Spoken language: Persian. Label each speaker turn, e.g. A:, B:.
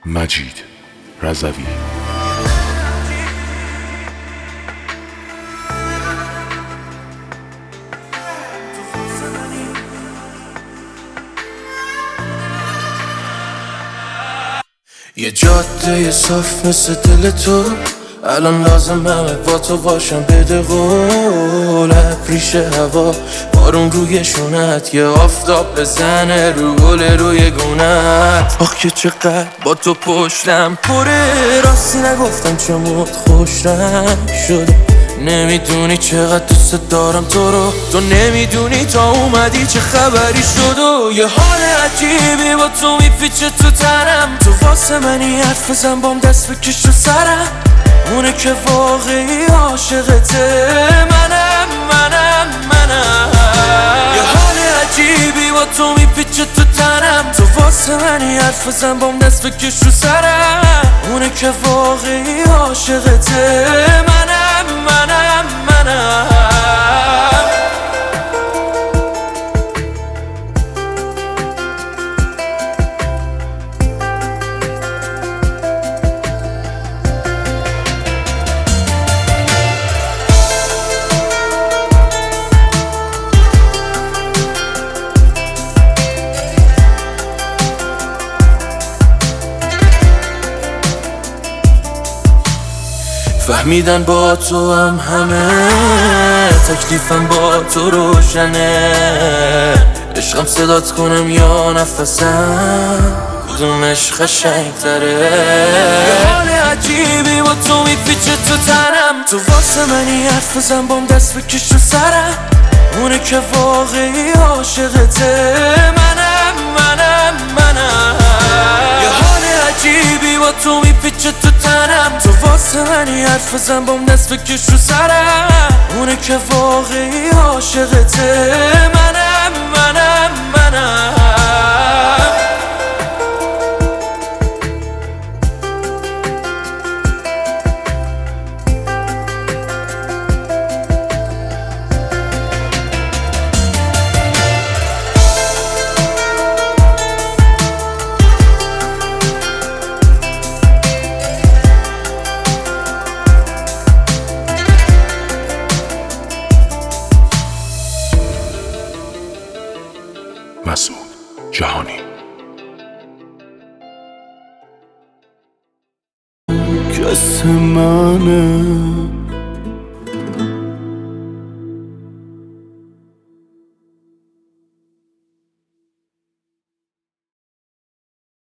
A: مجید رضوی.
B: یه جاده صاف مثل دل تو، الان لازمه با تو باشم. بده قول ریش هوا، بارون روی شونت، یه آفتاب بزنه رو گل روی گونت. آخ که چقدر با تو پشتم پره، راستی نگفتم چموت خوشم شده. نمیدونی چقدر دوست دارم تو رو، تو نمیدونی تا اومدی چه خبری شد. و یه حال عجیبی با تو میپیچه تو تنم، تو واسه منی حرف بزن بام دست بکش رو سرم. اونه که واقعی عاشقته، منم. یه حال عجیبی با تو میپیچه تو تنم، تو واسه منی حرف بزن بام دست بکش رو سرم. اونه که واقعی عاشقته، منم. فهمیدن با تو هم همه، تکلیفم با تو روشنه. عشقم صدات کنم یا نفسم، کدومش قشنگ تره. یه حال عجیبی با تو میپیچه تو تنم، تو واسه منی حرف بزن بام دست بکش رو سرم. اونه که واقعی عاشقته، منم. یه حال عجیبی با تو میپیچه تو تنم، تو واسه منی حرف بزن بام دست بکش رو سرم. اونه که واقعی عاشقته، منم.
A: مسعود جهانی.
B: کس منه